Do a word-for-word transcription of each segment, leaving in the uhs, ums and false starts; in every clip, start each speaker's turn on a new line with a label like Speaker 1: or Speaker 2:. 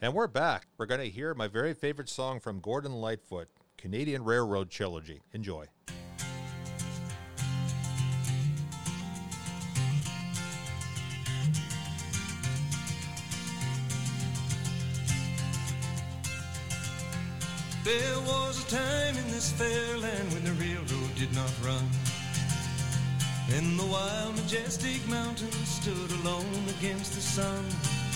Speaker 1: And we're back. We're going to hear my very favorite song from Gordon Lightfoot, Canadian Railroad Trilogy. Enjoy.
Speaker 2: There was a time in this fair land when the railroad did not run. Then the wild, majestic mountains stood alone against the sun.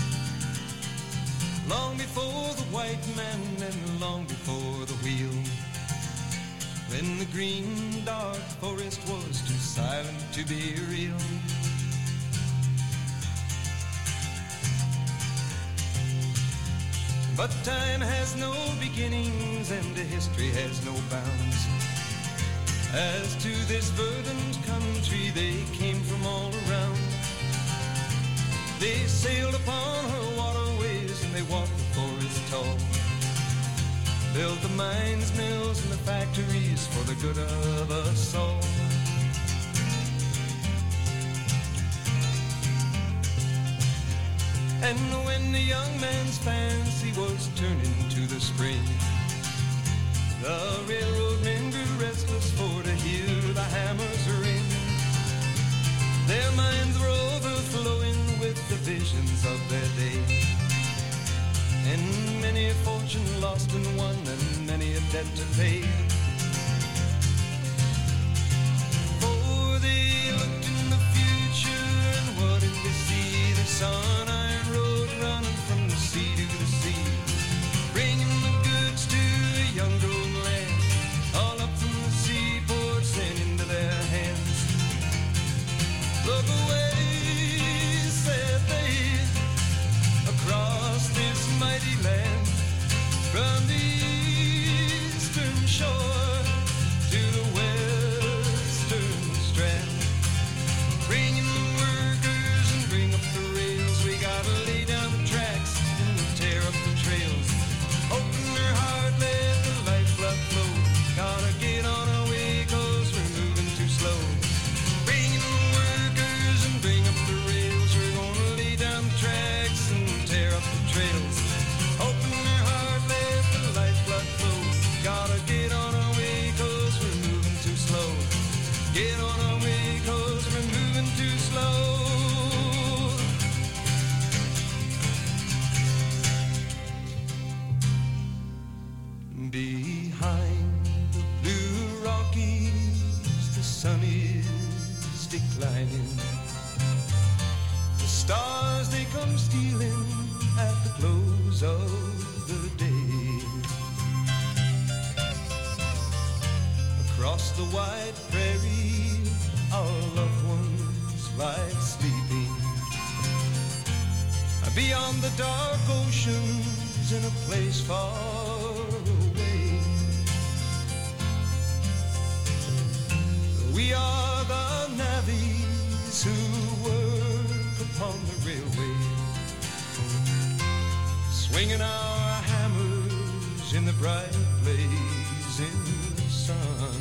Speaker 2: Long before the white man and long before the wheel, when the green, dark forest was too silent to be real. But time has no beginnings and history has no bounds. As to this verdant country they came from all around. They sailed upon her waterways and they walked the forest tall. Built the mines, mills, and the factories for the good of us all. And when the young man's fancy was turning to the spring, the railroad men grew restless for to hear the hammers ring. Their minds were overflowing with the visions of their day, and many a fortune lost and won, and many a debt to pay. For they looked in the future, and what did they see? They saw an iron road running from the sea to the sea, bringing the goods to a young growing land, all up from the seaports and into their hands. Look away, said they, across this mighty land, from the eastern shore to the western strand. Bring in the workers and bring up the rails. We gotta lay down the tracks and tear up the trails. Open their heart, let the lifeblood flow. Gotta get on our way, cause we're moving too slow. Bring in the workers and bring up the rails. We're gonna lay down the tracks and tear up the trails. Open their heart, let the lifeblood flow. Gotta get on our way, cause we're moving too slow. Get on our way, cause we're moving too slow. Behind the blue Rockies, the sun is declining. The stars, they come stealing at the close of the day. Across the wide prairie, our loved ones lie sleeping. Beyond the dark oceans, in a place far away, we are the navvies who work upon the railway, swinging our hammers in the bright blazing sun,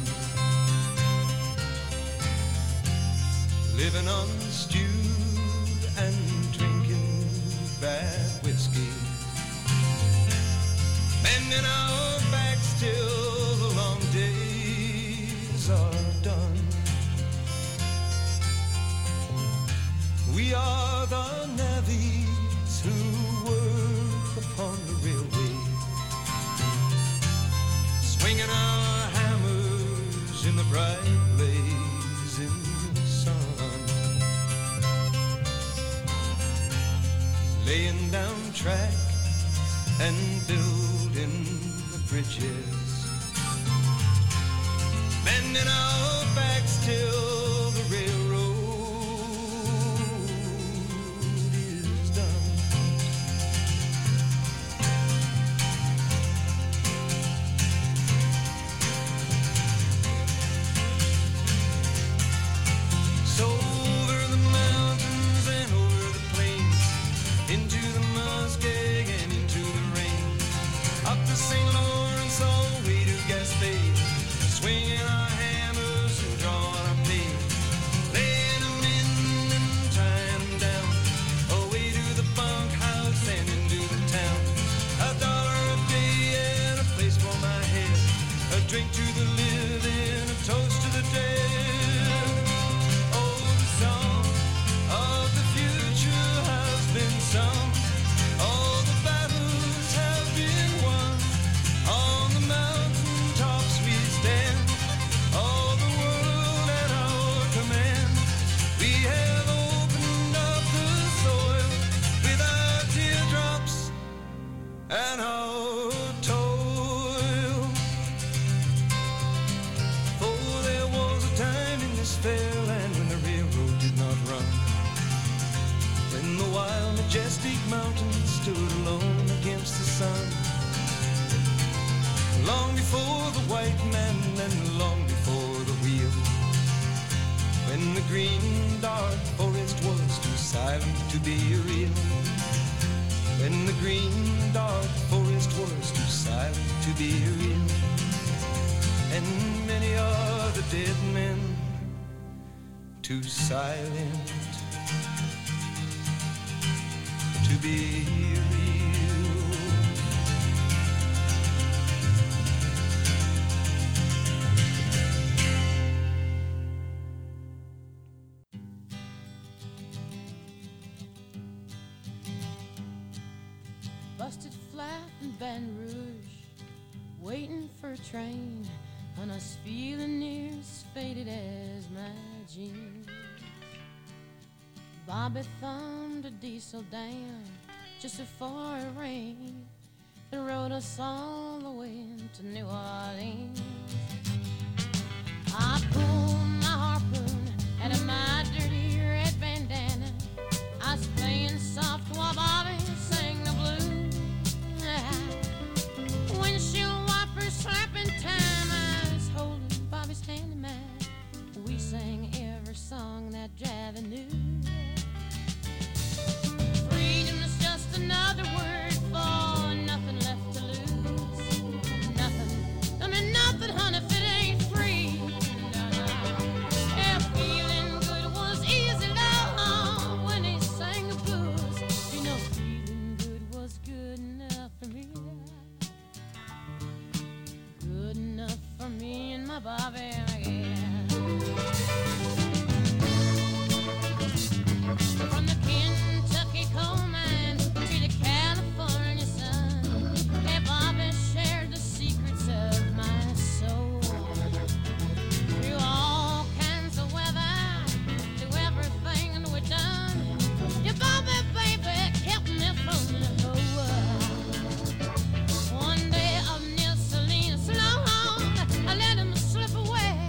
Speaker 2: living on stew and drinking bad whiskey, bending our backs till the long days are done. We are the navvies who work upon the railway, swinging our hammers in the bright blazing sun, laying down track and building the bridges, bending our backs till the railroad is done. So over the mountains and over the plains, into the muskeg and into the rain, up the Saint Lawrence all the way to Gaspé, swinging our hammers majestic mountains stood alone against the sun. Long before the white man and long before the wheel, when the green dark forest was too silent to be real. When the green dark forest was too silent to be real. And many are the dead men, too silent to be real.
Speaker 3: Busted flat in Baton Rouge, waiting for a train, and us feeling near as faded as my jeans. Bobby thumbed a diesel down just before it rained and rode us all the way to New Orleans. I pulled my harpoon out of my dirty red bandana. I was playing soft while Bobby sang the blues. Windshield wipers slapping time, I was holding Bobby's hand in mine. We sang every song that Javi knew. Freedom is just another word for nothing left to lose. Nothing, I mean nothing, honey, if it ain't free. No, no. Yeah, feeling good was easy, love, when he sang the blues. You know, feeling good was good enough for me. Good enough for me and my Bobby, yeah. From the Kentucky coal mine to the California sun, hey, Bobby shared the secrets of my soul. Through all kinds of weather, through everything that we've done, your Bobby, baby, kept me from the whole world. One day up near Salinas, long, I let him slip away.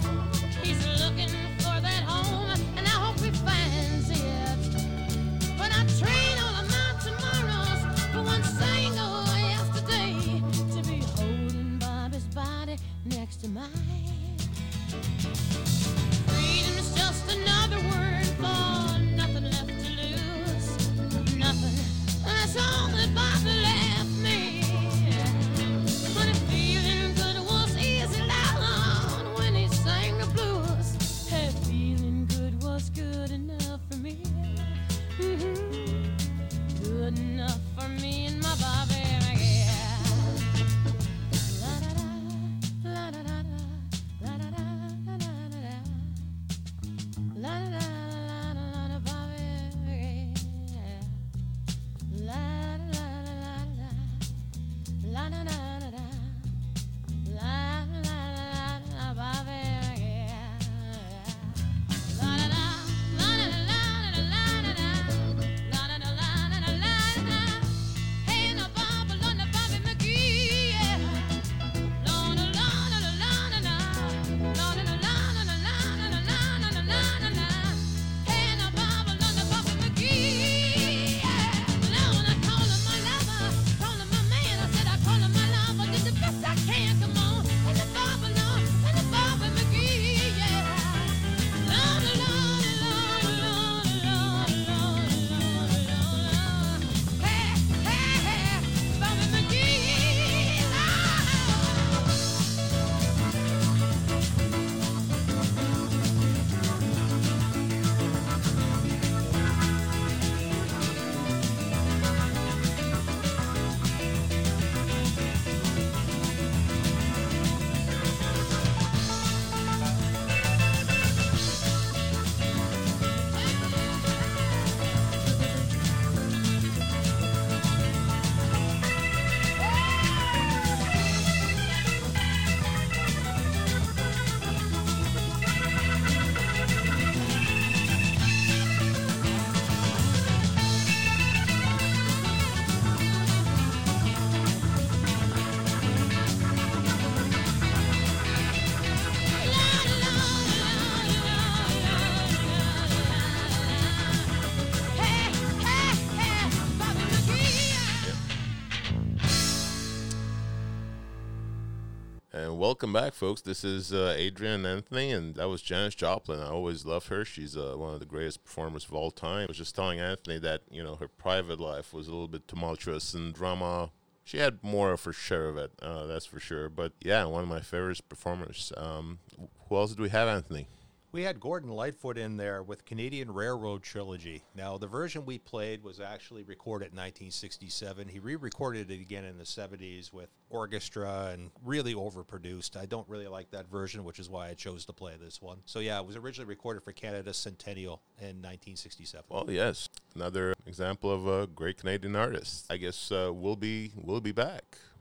Speaker 4: welcome back, folks. This is uh, Adrian Anthony, and that was Janis Joplin. I always loved her. She's uh, one of the greatest performers of all time. I was just telling Anthony that, you know, her private life was a little bit tumultuous and drama. She had more of her share of it, uh, that's for sure. But, yeah, one of my favorite performers. Um, who else did we have, Anthony?
Speaker 1: We had Gordon Lightfoot in there with Canadian Railroad Trilogy. Now, the version we played was actually recorded in nineteen sixty-seven. He re-recorded it again in the seventies with orchestra and really overproduced. I don't really like that version, which is why I chose to play this one. So, yeah, it was originally recorded for Canada's Centennial in nineteen sixty-seven.
Speaker 4: Well, yes, another example of a great Canadian artist. I guess uh, we'll be we'll be back